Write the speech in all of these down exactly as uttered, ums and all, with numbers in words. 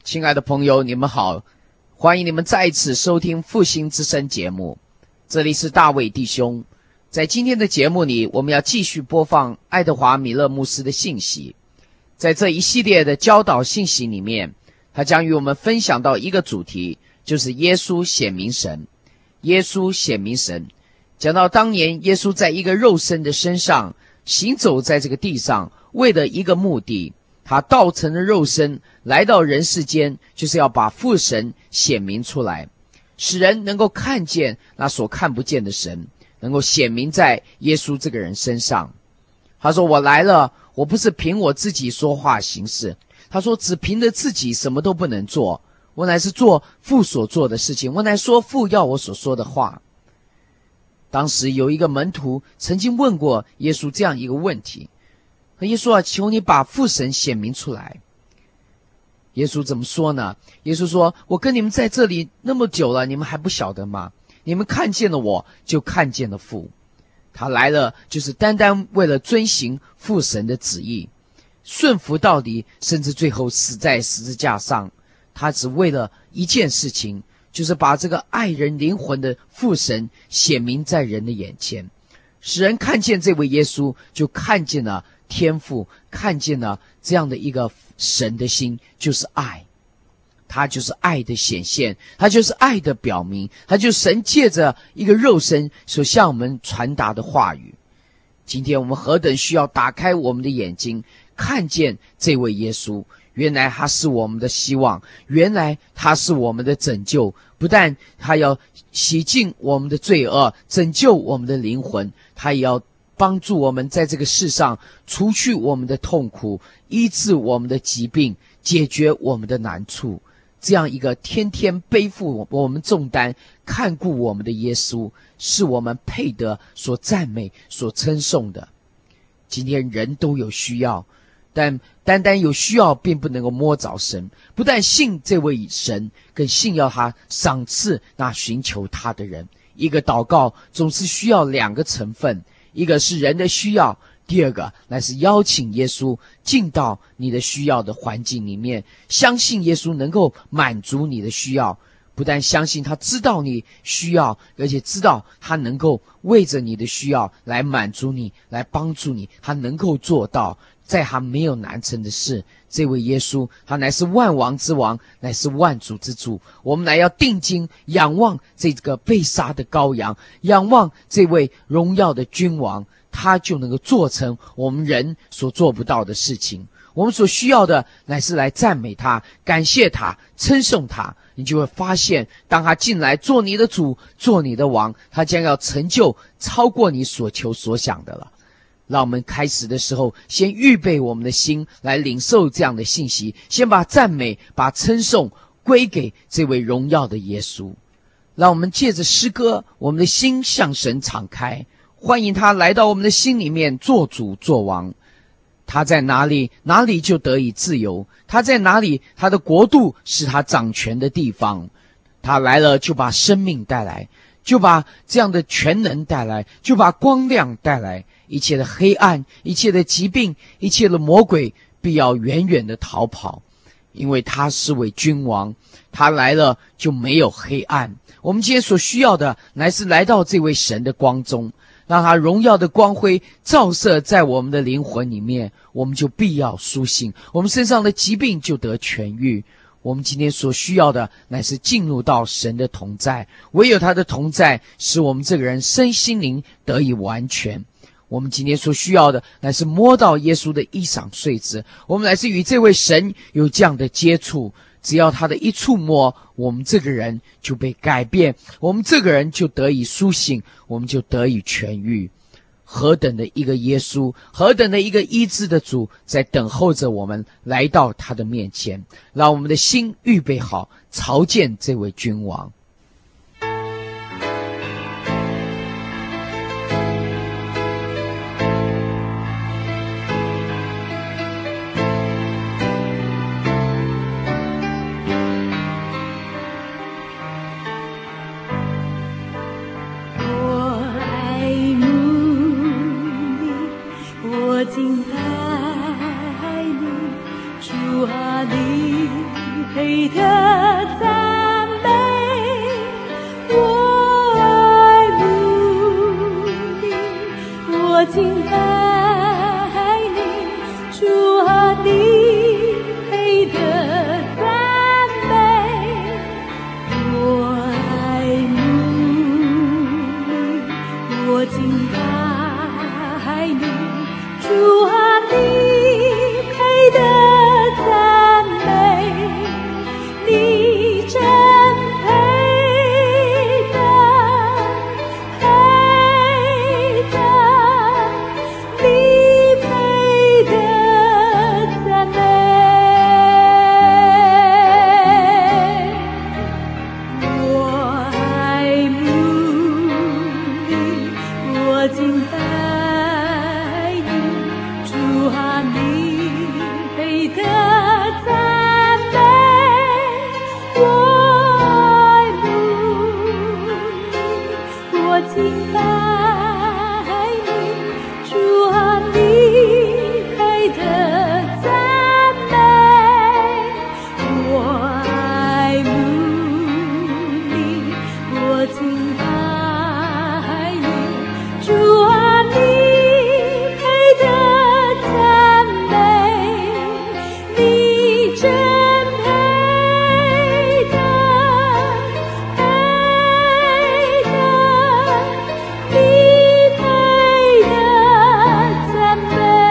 亲爱的朋友，你们好，欢迎你们再一次收听复兴之声节目。这里是大卫弟兄。在今天的节目里，我们要继续播放爱德华米勒牧师的信息。在这一系列的教导信息里面，他将与我们分享到一个主题，就是耶稣显明神。耶稣显明神，讲到当年耶稣在一个肉身的身上行走在这个地上，为了一个目的，他道成了肉身来到人世间，就是要把父神显明出来，使人能够看见那所看不见的神，能够显明在耶稣这个人身上。他说，我来了，我不是凭我自己说话行事，他说只凭着自己什么都不能做，我乃是做父所做的事情，我乃说父要我所说的话。当时有一个门徒曾经问过耶稣这样一个问题，耶稣啊，求你把父神显明出来。耶稣怎么说呢？耶稣说，我跟你们在这里那么久了，你们还不晓得吗？你们看见了我，就看见了父。他来了，就是单单为了遵行父神的旨意，顺服到底，甚至最后死在十字架上。他只为了一件事情，就是把这个爱人灵魂的父神显明在人的眼前，使人看见这位耶稣，就看见了天父，看见了这样的一个神的心，就是爱。他就是爱的显现，他就是爱的表明，他就是神借着一个肉身所向我们传达的话语。今天我们何等需要打开我们的眼睛，看见这位耶稣，原来他是我们的希望，原来他是我们的拯救。不但他要洗净我们的罪恶，拯救我们的灵魂，他也要帮助我们在这个世上除去我们的痛苦，医治我们的疾病，解决我们的难处。这样一个天天背负我们重担，看顾我们的耶稣，是我们配得所赞美所称颂的。今天人都有需要，但单单有需要并不能够摸着神，不但信这位神，更信要他赏赐那寻求他的人。一个祷告总是需要两个成分，一个是人的需要，第二个乃是邀请耶稣进到你的需要的环境里面，相信耶稣能够满足你的需要。不但相信他知道你需要，而且知道他能够为着你的需要来满足你，来帮助你，他能够做到，在他没有难成的事。这位耶稣，他乃是万王之王，乃是万主之主。我们乃要定睛仰望这个被杀的羔羊，仰望这位荣耀的君王，他就能够做成我们人所做不到的事情。我们所需要的乃是来赞美他，感谢他，称颂他。你就会发现，当他进来做你的主，做你的王，他将要成就超过你所求所想的了。让我们开始的时候，先预备我们的心来领受这样的信息，先把赞美把称颂归给这位荣耀的耶稣。让我们借着诗歌，我们的心向神敞开，欢迎他来到我们的心里面做主做王。他在哪里，哪里就得以自由。他在哪里，他的国度是他掌权的地方。他来了，就把生命带来，就把这样的全能带来，就把光亮带来。一切的黑暗，一切的疾病，一切的魔鬼，必要远远的逃跑，因为他是位君王。他来了，就没有黑暗。我们今天所需要的，乃是来到这位神的光中，让他荣耀的光辉照射在我们的灵魂里面，我们就必要苏醒，我们身上的疾病就得痊愈。我们今天所需要的乃是进入到神的同在，唯有他的同在使我们这个人身心灵得以完全。我们今天所需要的乃是摸到耶稣的衣裳绥子，我们乃是与这位神有这样的接触，只要他的一触摸，我们这个人就被改变，我们这个人就得以苏醒，我们就得以痊愈。何等的一个耶稣，何等的一个医治的主，在等候着我们来到他的面前。让我们的心预备好，朝见这位君王。 敬拜你，主啊，你配配的赞美，我爱慕你，我敬拜你，主啊，你配的赞美，我爱慕你，我敬拜你，主啊，你配的赞美，你真配的，配的，你配的赞美，我爱慕你，我敬拜你，主啊，你配的赞美，我爱慕你，我敬拜你，主啊，你配的赞美，我爱慕你，我敬拜你，主啊，你配的赞美，你真配的，配的，你配的赞美，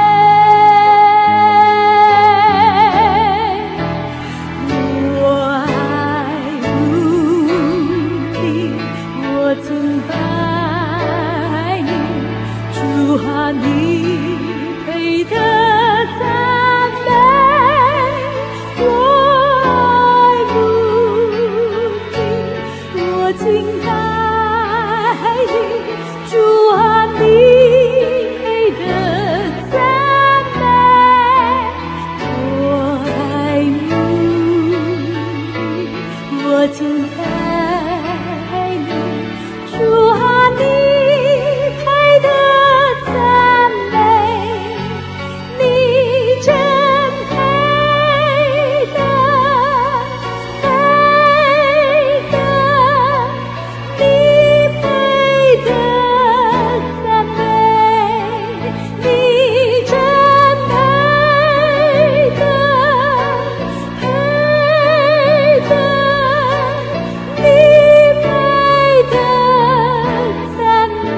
我爱慕你，我敬拜你，主啊，你配的赞美，我爱慕你，我敬拜你，主啊，你配的赞美，我爱慕你，我敬拜你，主啊，你配的赞美，你真配的，配的，你配的赞美，你真配的，配的，你配的赞美。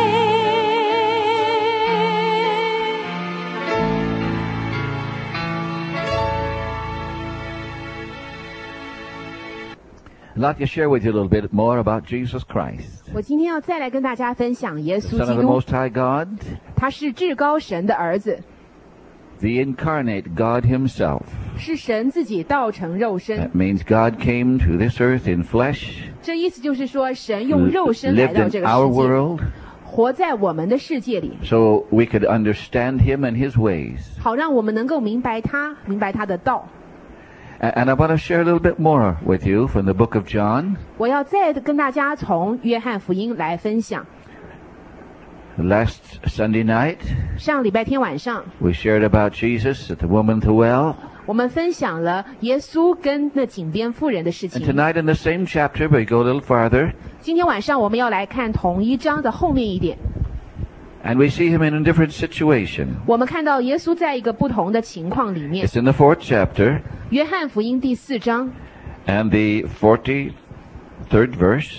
I'd like to share with you a little bit more about Jesus Christ, 我今天要再来跟大家分享耶 the 稣 Son 基 of the 督， Most High God, 他是至高神的儿子， the incarnate God Himself. 是神自己道成肉身。 That means God came to this earth in flesh, 这意思就是说，神用肉身来 lived 到 in 这个 our 世界， world, 活在我们的世界里， so we could understand Him and His ways. 好让我们能够明白他，明白他的道。 A- And I want to share a little bit more with you from the book of John. 我要再跟大家从约翰福音来分享。 Last Sunday night, 上礼拜天晚上， we shared about Jesus at the woman at the well. 我们分享了耶稣跟那井边妇人的事 And 情。 tonight in the same chapter, we go a little farther, 今天晚上我们要来看同一章的后面一点。 and we see Him in a different situation. 我们看到耶稣在一个不同的情况里面。 It's in the fourth chapter 约翰福音第四章 and the forty-third verse.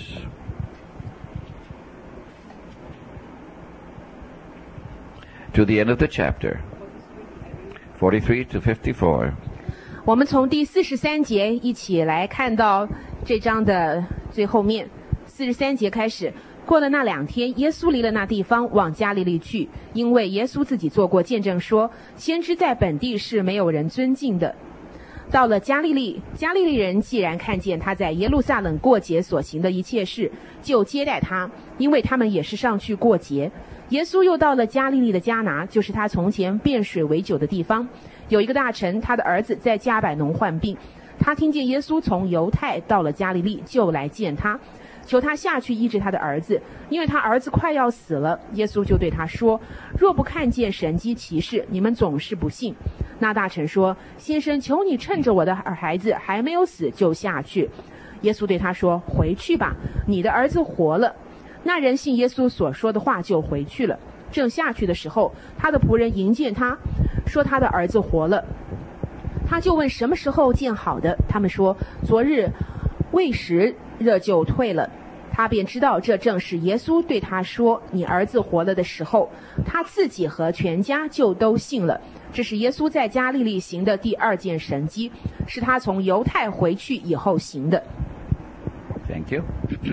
To the end of the chapter, forty-three to fifty-four. 我们从第四十三节一起来看到这章的最后面。四十三节开始，过了那两天，耶稣离了那地方，往加利利去，因为耶稣自己做过见证说，先知在本地是没有人尊敬的。到了加利利，加利利人既然看见他在耶路撒冷过节所行的一切事，就接待他，因为他们也是上去过节。耶稣又到了加利利的迦拿，就是他从前变水为酒的地方。有一个大臣，他的儿子在加百农患病，他听见耶稣从犹太到了加利利，就来见他。 求他下去医治他的儿子，因为他儿子快要死了。耶稣就对他说，若不看见神迹奇事，你们总是不信。那大臣说，先生，求你趁着我的孩子还没有死就下去。耶稣对他说，回去吧，你的儿子活了。那人信耶稣所说的话，就回去了。正下去的时候，他的仆人迎见他，说他的儿子活了。他就问什么时候见好的，他们说昨日未时热就退了。他便知道这正是耶稣对他说你儿子活了的时候，他自己和全家就都信了。这是耶稣在加利利行的第二件神迹，是他从犹太回去以后行的。 Thank you.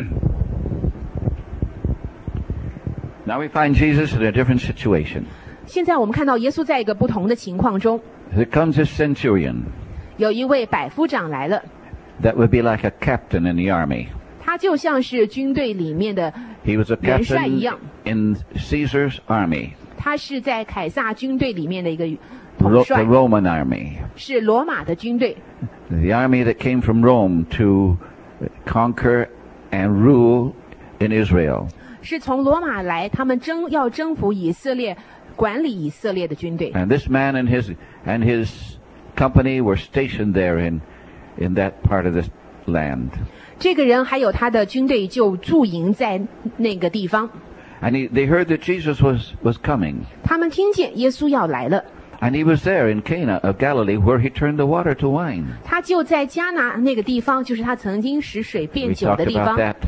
Now we find Jesus in a different situation. 现在我们看到耶稣在一个不同的情况中， Here comes a centurion 有一位百夫长来了， that would be like a captain in the army. 他就像是军队里面的 He was a 元帅一 captain 样， in Caesar's army, 他是在凯撒军队里面的一个 Ro- 统 the 帅， Roman army, 是罗马的军队， the army that came from Rome to conquer and rule in Israel. 是从罗马来，他们征要征服以色列，管理以色列的军队。 And this man and his and his company were stationed there in in that part of this land. 这个人还有他的军队就驻营在那个地方。 And he, they heard that Jesus was, was coming. 他们听见耶稣要来了， And he was there in Cana of Galilee where he turned the water to wine. 他就在迦拿那个地方，就是他曾经使水变 We 酒 talked 的地 about 方。 that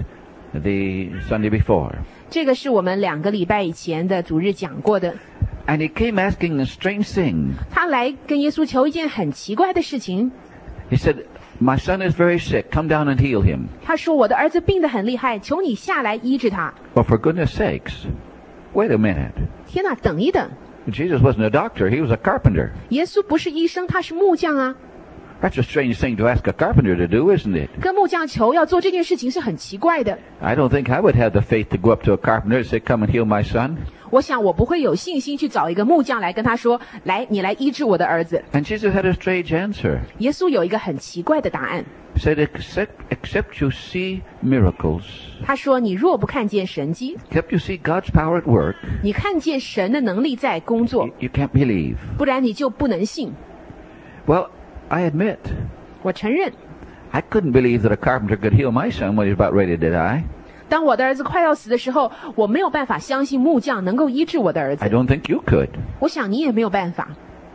the Sunday before. 这个是我们两个礼拜以前的主日讲过的。 And he came asking a strange thing. 他来跟耶稣求一件很奇怪的事情， He said, My son is very sick. Come down and heal him. 他说我的儿子病得很厉害，求你下来医治他。 Well, for goodness sakes, wait a minute. 天哪，等一等， Jesus wasn't a doctor. He was a carpenter. 耶稣不是医生，他是木匠啊。 That's a strange thing to ask a carpenter to do, isn't it? 跟木匠求要做这件事情是很奇怪的。 I don't think I would have the faith to go up to a carpenter and say, Come and heal my son. 我想我不会有信心去找一个木匠来跟他说，来，你来医治我的儿子。 And Jesus had a strange answer. 耶稣有一个很奇怪的答案， He said, Except, except you see miracles, 他说你若不看见神迹， except you see God's power at work, 你看见神的能力在工作 you,，you can't believe. 不然你就不能信。 Well, I admit, 我承认， I couldn't believe that a carpenter could heal my son when he's about ready to die. 当我的儿子快要死的时候，我没有办法相信木匠能够医治我的儿 I 子。 don't think you could. 我想你也没有办法。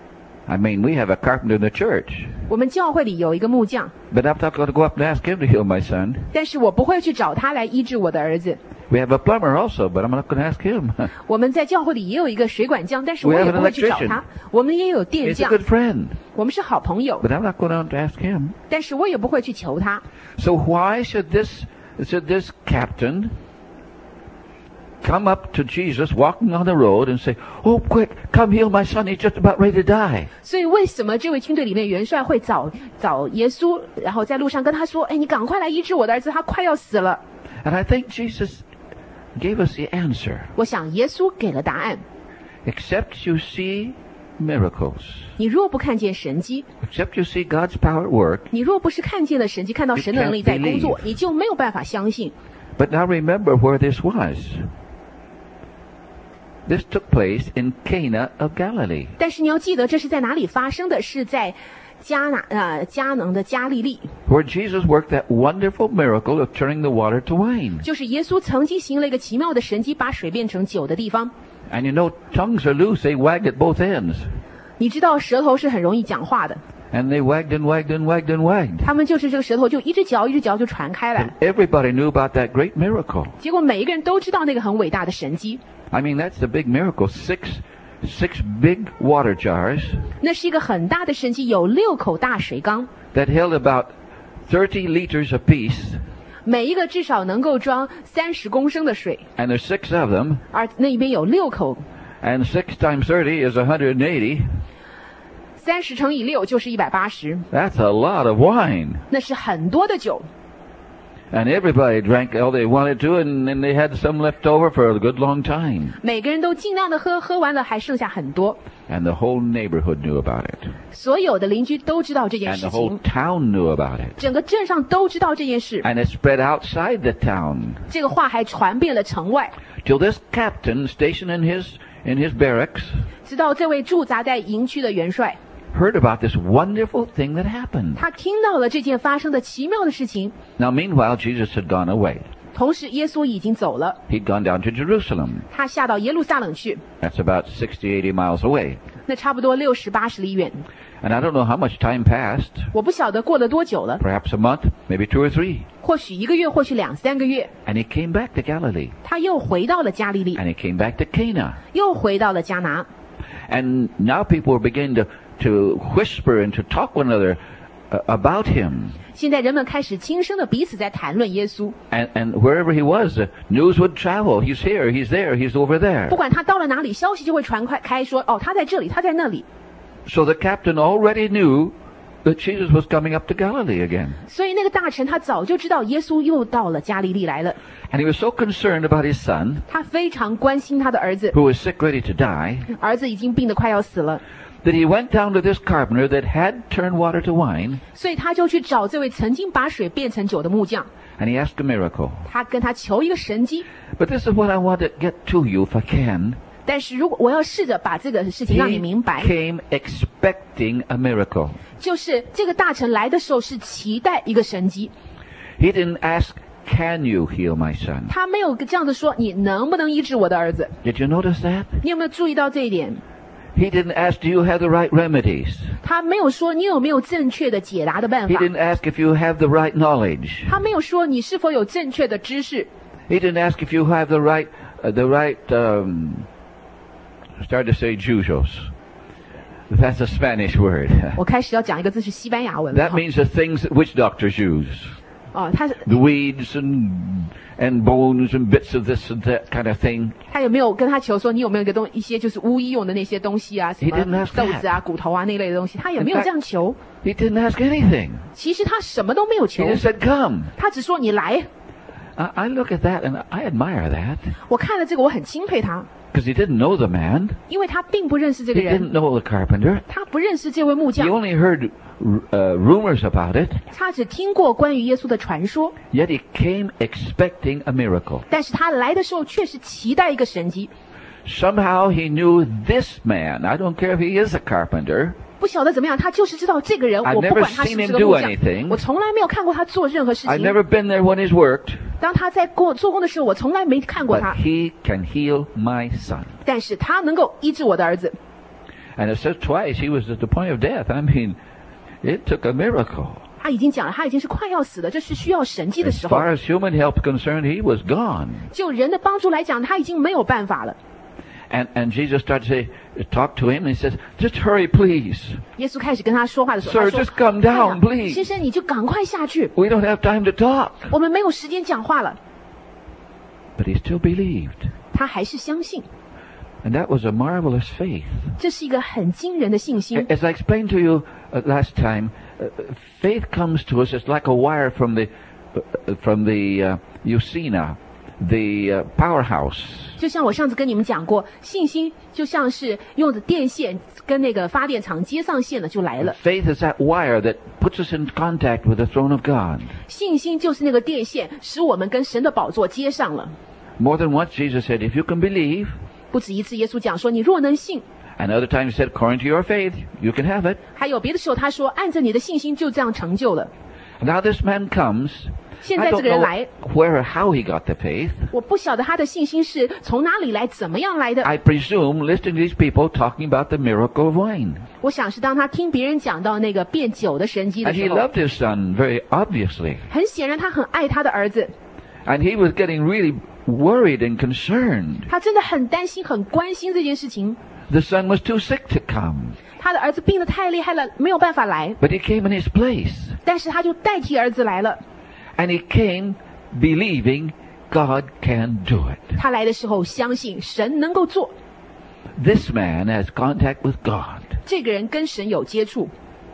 I mean, we have a carpenter in the church, 我们教会里有一个木匠， but I'm not going to go up and ask him to heal my son. 但是我不会去找他来医治我的儿子。 We have a plumber also, but I'm not going to ask him. 我们在教会里也有一个水管匠，但是我 We have 也 an 不会去找 electrician. 他。我们也有电 He's a 匠， good friend, 我们是好朋友， but I'm not going to ask him. 但是我也不会去求他。 So why should this should this captain come up to Jesus walking on the road and say, "Oh, quick, come heal my son. He's just about ready to die." 所以为什么这位军队里面元帅会找找耶稣，然后在路上跟他说：“哎，你赶快来医治我的儿子，他快要死了。 And I think Jesus gave us the answer. ” 我想耶稣给了答案。 Except you see miracles, 你若不看见神迹， except you see God's power at work. 你若不是看见了神迹，看到神的能力在工作，你就没有办法相信。 But now remember where this was. This took place in Cana of Galilee. 但是你要记得，这是在哪里发生的？是在迦拿呃迦能的加利利， Where Jesus worked that wonderful miracle of turning the water to wine. 就是耶稣曾经行了一个奇妙的神迹，把水变成酒的地方。 And you know, tongues are loose, they wag at both ends. 你知道舌头是很容易讲话的， And they wagged and wagged and wagged and wagged. 他们就是这个舌头就一直嚼一直嚼就传开来 And，everybody knew about that great miracle. 结果每一个人都知道那个很伟大的神迹。 I mean, that's the big miracle. Six, six big water jars 那是一个很大的神迹，有六口大水缸， that held about thirty liters apiece. 每一个至少能够装三十公升的水， And there's six of them. 而那边有六口， And six times thirty is one hundred eighty. 三十乘以六就是一百八十， That's a lot of wine. 那是很多的酒。 And everybody drank all they wanted to, and, and they had some left over for a good long time. 每个人都尽量的喝，喝完了还剩下很多。 And the whole neighborhood knew about it. 所有的邻居都知道这件 And 事 the whole 情， town knew about it. 整个镇上都知道这件事。 And it spread outside the town. 这个话还传遍了城外， Till this captain stationed in his, in his barracks 直到这位驻扎在营区的元帅， heard about this wonderful thing that happened. 他听到了这件发生的奇妙的事情。 Now meanwhile, Jesus had gone away. 同时，耶稣已经走了， He'd gone down to Jerusalem. 他下到耶路撒冷去， That's about sixty, eighty miles away. 那差不多六十八十里远。 And I don't know how much time passed. 我不晓得过了多久了， Perhaps a month, maybe two or three. 或许一个月，或许两三个月， And he came back to Galilee. 他又回到了加利利， And he came back to Cana. 又回到了迦拿。 And now people were beginning to, to whisper and to talk one another uh, about him. 现在人们开始轻声的彼此在谈论耶稣， And, and wherever he was, the news would travel. He's here, he's there, he's over there. 不管他到了哪里，消息就会传快开说，哦，他在这里，他在那里。 So the captain already knew that Jesus was coming up to Galilee again. 所以那个大臣他早就知道耶稣又到了加利利来了， And he was so concerned about his son, 他非常关心他的儿子， who was sick, ready to die, 儿子已经病得快要死了， that he went down to this carpenter that had turned water to wine, 所以他就去找这位曾经把水变成酒的木匠， and he asked a miracle. 他跟他求一个神迹。 But this is what I want to get to you, if I can. 但是如果我要试着把这个事情让你 He 明白， came expecting a miracle. 就是这个大臣来的时候是期待一个神迹， He didn't ask, can you heal my son? 他没有这样子说你能不能医治我的儿子。 Did you notice that? 你有没有注意到这一点？ He didn't ask, do you have the right remedies? 他没有说你有没有正确的解答的办 He 法， didn't ask if you have the right knowledge. 他没有说你是否有正确的知识， He didn't ask if you have the right, uh, the right, um, I started to say jujos. That's a Spanish word. 我开始要讲一个字是西班牙文 That 哈 means the things that witch doctors use. 哦，他是 The weeds and, and bones and bits of this and that kind of thing. 他有没有跟他求说你有没有一个东一些就是巫医用的那些东西啊，什 He didn't 么 ask 豆子啊、骨头啊那类的东西，他有没有这样求？ He didn't ask anything. 其实他什么都没有 He 求， just said, come. 他只说你来。 I, I look at that and I admire that. 我看了这个，我很钦佩他， Because he didn't know the man. 因为他并不认识这个 He 人， didn't know the carpenter. 他不认识这位木 He 匠， only heard uh, rumors about it. 他只听过关于耶稣的传说， Yet he came expecting a miracle. 但是他来的时候却是期待一个神迹。 Somehow he knew this man. I don't care if he is a carpenter. 不晓得怎么样，他就是知道这个人， I've 我不 never 管他是 seen 不 him 是个 do 木匠 anything. 我从来没有看过他做任何事 I've 情。 never been there when he's worked. 当他在过做工的时候，我从来没看过 But 他， he can heal my son. 但是他能够医治我的儿子。 And it says twice he was at the point of death. I mean, it took a miracle. 他已经讲了，他已经是快要死了，这是需要神迹的 As 时候。 far as human help is concerned, he was gone. 就人的帮助来讲，他已经没有办法了。 And, and Jesus started to say, talk to him, and he says, just hurry, please. 耶稣开始跟他说话的时候， Sir, 他说 just come down, 哎呀 please. 先生，你就赶快下去， We don't have time to talk. 我们没有时间讲话了。 But he still believed. 他还是相信， And that was a marvelous faith. 这是一个很惊人的信心。 As I explained to you uh, last time, uh, faith comes to us. It's like a wire from the uh, from the uh, Usina, the uh, powerhouse. 就像我上次跟你们讲过，信心就像是用的电线跟那个发电厂接上线了就来了。 Faith is that wire that puts us in contact with the throne of God. 信心就是那个电线，使我们跟神的宝座接上了。 More than once, Jesus said, if you can believe, 不止一次，耶稣讲说：“你若能信。” and other times he said, according to your faith, you can have it. 还有别的时候，他说：“按着你的信心，就这样成就了。 Now this man comes. 现 I 在这 don't 个人 know 来， where or how he got the faith. 我不晓得他的信心是从哪里来，怎么样来的。 I presume listening to these people talking about the miracle of wine. 我想是当他听别人讲到那个变酒的神迹的 And he 时候， loved his son very obviously. 很显然他很爱他的儿子， And he was getting really worried and concerned. 他真的很担心、很关心这件事情。 The son was too sick to come. 他的儿子病得太厉害了，没有办法来， But he came in his place. 但是他就代替儿子来了。 And he came believing God can do it. 他来的时候相信神能够做， This man has contact with God. 这个人跟神有接触。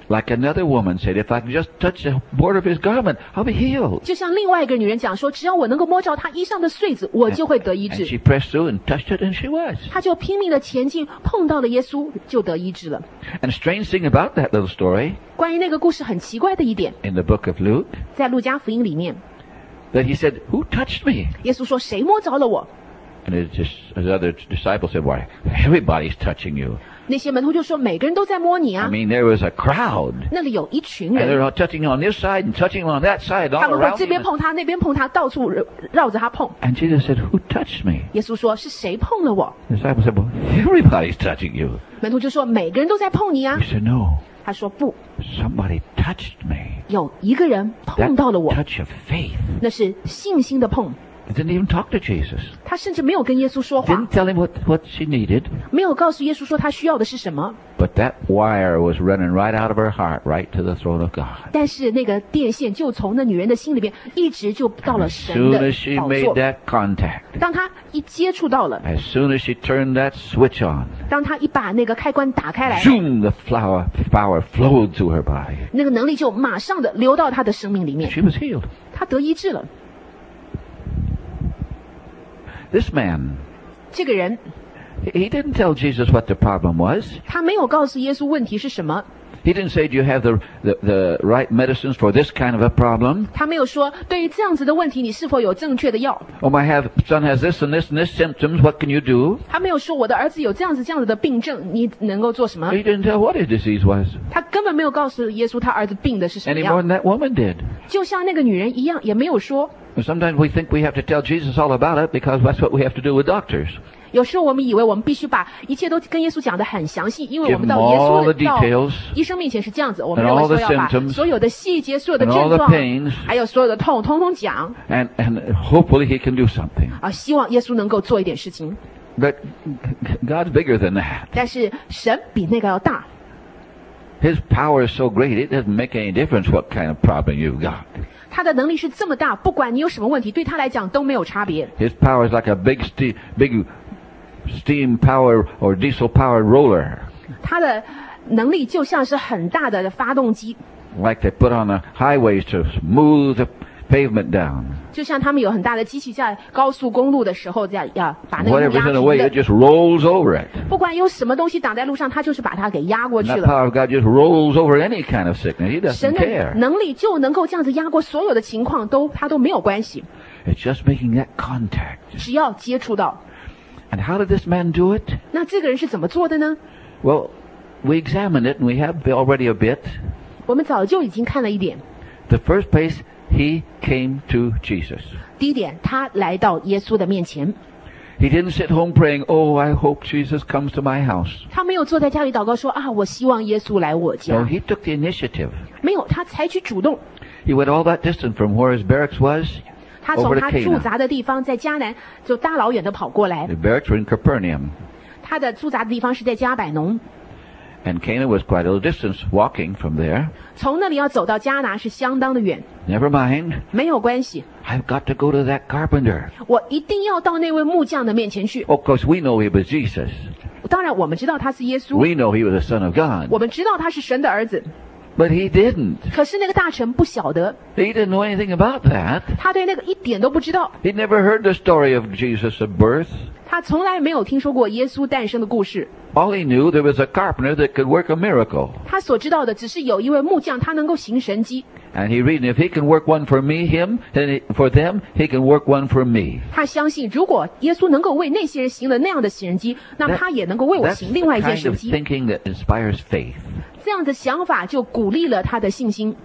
Like another woman said, if I can just touch the border of his garment, I'll be healed. 就像另外一个女人讲说，只要我能够摸着他衣上的穗子，我就会得医 And 治。 she pressed through and touched it, and she was. 她就拼命的前进，碰到了耶稣，就得医治了。 And the strange thing about that little story 关于那个故事很奇怪的一点， in the book of Luke, 在路加福音里面， that he said, who touched me? 耶稣说：“谁摸着了我 And his, his other disciples said, why, everybody's touching you. ？” 那些门徒就说：“每个人都在摸你 I 啊！” mean, there was a crowd. 那里有一群 And they're 人， all touching on this side and touching on that side, 他 all 们会 around 这边 him. 碰他，那边碰他，到处绕着他碰。 And Jesus said, who touched me? 耶稣说：“是谁碰了我 The disciples said, well, everybody's touching you.？” 门徒就说：“每个人都在碰你啊 He said, no, 他说：“不， somebody touched me. 有一个人 That 碰到了我， touch of faith. 那是信心的碰。 He didn't even talk to Jesus. 他甚至没有跟耶稣说话 Didn't，tell him what, what she needed. 没有告诉耶稣说他需要的是什么。 But that wire was running right out of her heart, right to the throne of God. 但是那个电线就从那女人的心里边一直就到了 As 神 soon 的 as she 宝 made 座。 that contact, 当他一接触到了， as soon as she turned that switch on, 当他一把那个开关打开来， zoom, the flower power flowed through her body. 那个能力就马上的流到他的生命里面， She was healed. 他得医治了。 This man, 这个人 he didn't tell Jesus what the problem was. 他没有告诉耶稣问题是什么， He didn't say, do you have the, the, the right medicines for this kind of a problem? 他没有说对于这样子的问题你是否有正确的药， Oh, my have, son has this and this and this symptoms. What can you do? 他没有说我的儿子有这样子这样子的病症，你能够做什么？ He didn't tell what his disease was. 他根本没有告诉耶稣他儿子病的是什么 Any more 样， than that woman did. 就像那个女人一样，也没有说。 Sometimes we think we have to tell Jesus all about it because that's what we have to do with doctors. 有时候我们以为我们必须把一切都跟耶稣讲得很详细，因为 Give 我们 him 到耶 all 稣 the 的到 details 医生面前是这样子，我 and 们认为 all 说 the 要把 symptoms 所有的细节、所有的 and 症 all the 状 pains 还有所有的痛，通通讲 and, and hopefully he can do something. 啊，希望耶稣能够做一点事情。 But God's bigger than that. 但是神比那个要大， His power is so great it doesn't make any difference what kind of problem you've got. 他的能力是这么大，不管你有什么问题，对他来讲都没有差别。 His power is like a big ste- big steam power or diesel powered roller, 他的能力就像是很大的发动机， like they put on the highways to smooth the pavement down. 就像他们有很大的机器在高速公路的时候，在要把那个路 Whatever's 压 in the way, 平 it 的。 just rolls over it. 不管有什么东西挡在路上，他就是把它给压过 And 去 that 了。 power of God just rolls over any kind of sickness. He 神 doesn't 的 care. 能力就能够这样子压过所有的情况，都他都没有关系， It's just making that contact. 只要接触到。 And how did this man do it? 那这个人是怎么做的呢？ Well, we examined it and we have already a bit. 我们早就已经看了一点。 The first place, he came to Jesus. 第一点，他来到耶稣的面前， He didn't sit home praying, oh, I hope Jesus comes to my house. 他没有坐在家里祷告说啊，我希望耶稣来我 No, 家， he took the initiative. 没有，他采取主动。 He went all that distance from where his barracks was. 他从 Over to 他 Cana. 驻扎的地方，在迦南就大老远的跑过来。 The barracks were in Capernaum. 他的驻扎的地方是在加百农， And Cana was quite a little distance walking from there. 从那里要走到迦拿是相当的远。 Never mind. 没有关系， I've got to go to that carpenter. 我一定要到那位木匠的面前去。 Of course, we know he was Jesus. 当然，我们知道他是耶稣， We know he was the Son of God. 我们知道他是神的儿子。 But he didn't. 可是那个大臣不晓得， He didn't know anything about that. 他对那个一点都不知道， He'd never heard the story of Jesus' birth. 他从来没有听说过耶稣诞生的故事。 All he knew, there was a carpenter that could work a miracle. 他所知道的只是有一位木匠，他能够行神迹。 And he reasoned, if he can work one for me, him, then he, for them, he can work one for me. 他相信，如果耶稣能够为那些人行了那样的神迹，那 That- 他也能够为我 That's 行 the 另外一件 kind 神 of 迹。 thinking that inspires faith. 这样的想法就鼓励了他的信心。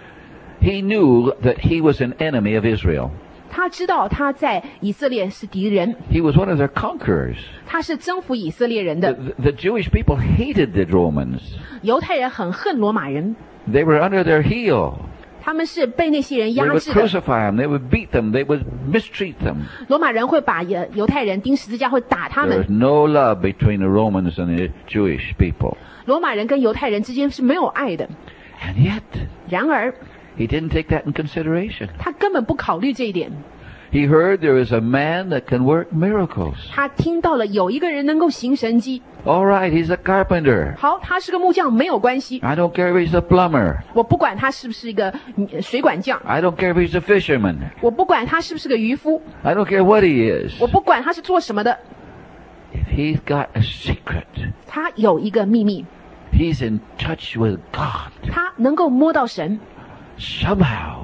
He knew that he was an enemy of Israel. 他知道他在以色列是敌人， He was one of their conquerors. 他是征服以色列人 The, 的。 the Jewish people hated the Romans. 犹太人很恨罗马人， They were under their heel. 他们是被那些人 They 压 would 制的。 crucify them. They would beat them. They would mistreat them. 罗马人会把犹犹太人钉十字架，会打他 There was 们。 no love between the Romans and the Jewish people. 罗马人跟犹太人之间是没有爱的。 And yet, 然而， he didn't take that in consideration. 他根本不考虑这一点。 He heard there is a man that can work miracles. 他听到了有一个人能够行神迹。 All right, he's a carpenter. 好，他是个木匠没有关系， I don't care if he's a plumber. 我不管他是不是一个嗯水管匠， I don't care if he's a fisherman. 我不管他是不是个渔夫， I don't care what he is. 我不管他是做什么的， If he's got a secret, 他有一个秘密， he's in touch with God. 他能够摸到神。 Somehow,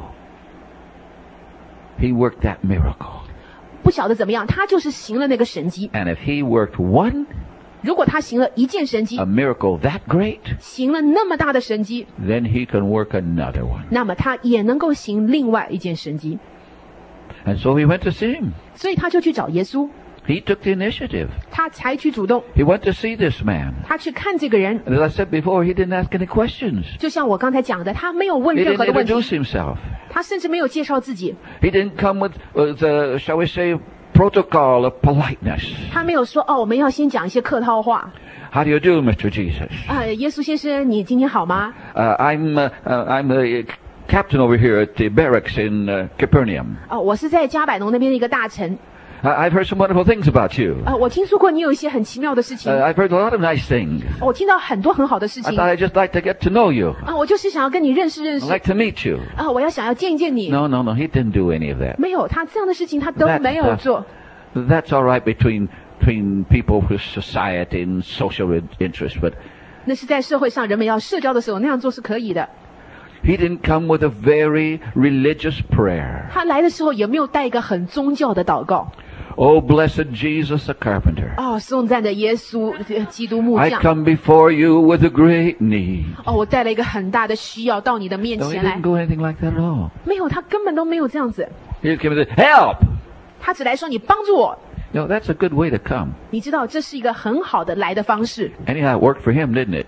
he worked that miracle. 不晓得怎么样，他就是行了那个神迹。 And if he worked one, 如果他行了一件神迹 a，miracle that great, 行了那么大的神迹， then he can work another one. 那么他也能够行另外一件神迹。 And so he went to see him. 所以他就去找耶稣， He took the initiative. 他采取主动， He went to see this man. 他去看这个人。 And as I said before, he didn't ask any questions. 就像我刚才讲的，他没有问 He 任 didn't 何的问题， introduce himself. 他甚至没有介绍自己， He didn't come with, with uh, shall we say, protocol of politeness. 他没有说哦，我们要先讲一些客套话。 How do you do, Mister Jesus? 啊、耶稣先生，你今天好吗？ Uh, I'm uh, uh, I'm the captain over here at the barracks in uh, Capernaum. 哦，我是在加百农那边的一个大臣。 I- I've heard some wonderful things about you. 啊、我听说过你有一些很奇妙的事情， Uh, I've heard a lot of nice things. 我听到很多很好的事 I 情。 thought I'd just like to get to know you. 啊、我就是想要跟你认识认 I'd 识。 like to meet you. 啊、我要想要见一见你。 No, no, no. He didn't do any of that. 没有，他这样的事情他都 That- 没有 that- 做。 That's all right between between people with society and social in- interest, but 那是在社会上人们要社交的时候那样做是可以的。 he didn't come with a very religious prayer. 他来的时候有没有带一个很宗教的祷告？ Oh, blessed Jesus, the carpenter. 哦，颂赞的耶稣，呃基督木 I 匠。 come before you with a great need. 哦，我带了一个很大的需要到你的面 No, he 前来 didn't。go anything like that at all. 没有，他根本都没有这样子， He just came and said, help! 他只来说你帮助我。 You know, that's a good way to come. 你知道这是一个很好的来的方式， Anyhow, it worked for him, didn't it?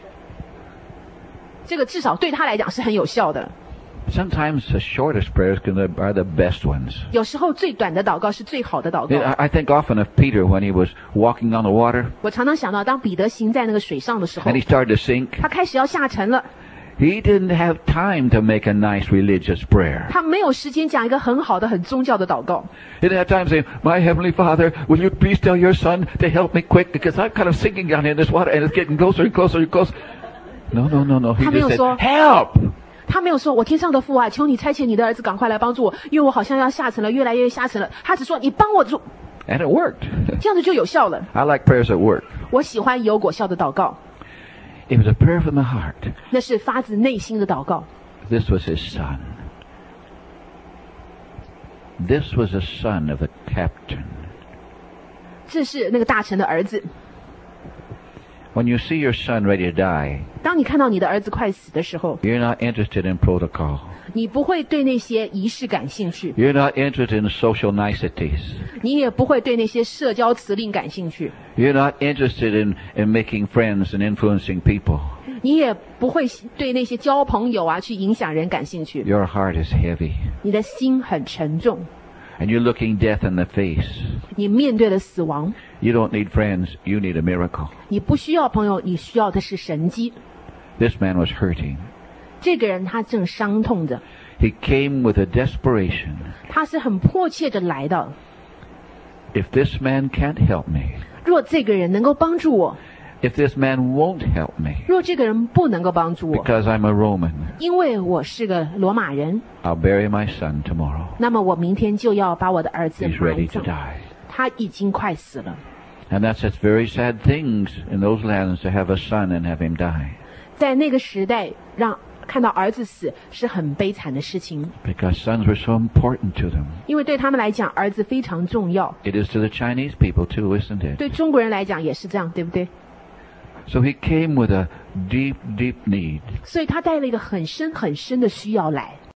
这个至少对他来讲是很有效的。 Sometimes the shortest prayers can, are the best ones. 有时候最短的祷告是最好的祷 I 告。 I think often of Peter when he was walking on the water 我常常想到，当彼得行在那个水上的时候 and，he started to sink. 他开始要下沉了， He didn't have time to make a nice religious prayer. 他没有时间讲一个很好的、很宗教的祷告。 He didn't have time to say, My Heavenly Father, will you please tell your son to help me quick because I'm kind of sinking down in this water and it's getting closer and closer and closer. No, no, no, no. He 他没有 just 说 said, help! 他没有说：“我天上的父啊，求你差遣你的儿子赶快来帮助我，因为我好像要下沉了，越来越下沉了。”他只说：“你帮我做。” And it worked. 这样子就有效了。 I like prayers that work. 我喜欢有果效的祷告， It was a prayer from the heart. 那是发自内心的祷告。 This was his son. This was the son of the captain. 这是那个大臣的儿子。 When you see your son ready to die, 当你看到你的儿子快死的时候， you're not interested in protocol. 你不会对那些仪式感兴趣， You're not interested in social niceties. 你也不会对那些社交辞令感兴趣， You're not interested in, in making friends and influencing people. 你也不会对那些交朋友啊、去影响人感兴趣。 Your heart is heavy. 你的心很沉重， And you're looking death in the face. 你面对了死亡， You don't need friends. You need a miracle. 你不需要朋友，你需要的是神迹。 This man was hurting. 这个人他正伤痛着， He came with a desperation. 他是很迫切的来的。 If this man can't help me, 若这个人能够帮助我， if this man won't help me 若这个人不能够帮助我， because I'm a Roman, 因为我是个罗马人， I'll bury my son tomorrow. 那么我明天就要把我的儿子 He's 埋 ready to 葬。 die. 他已经快死了。 And that's such very sad things in those lands to have a son and have him die. 在那个时代，让看到儿子死是很悲惨的事情， Because sons were so important to them. 因为对他们来讲，儿子非常重要。 It is to the Chinese people too, isn't it? 对中国人来讲也是这样，对不对？ So he came with a deep, deep need. 所以他带了一个很深很深的需要来。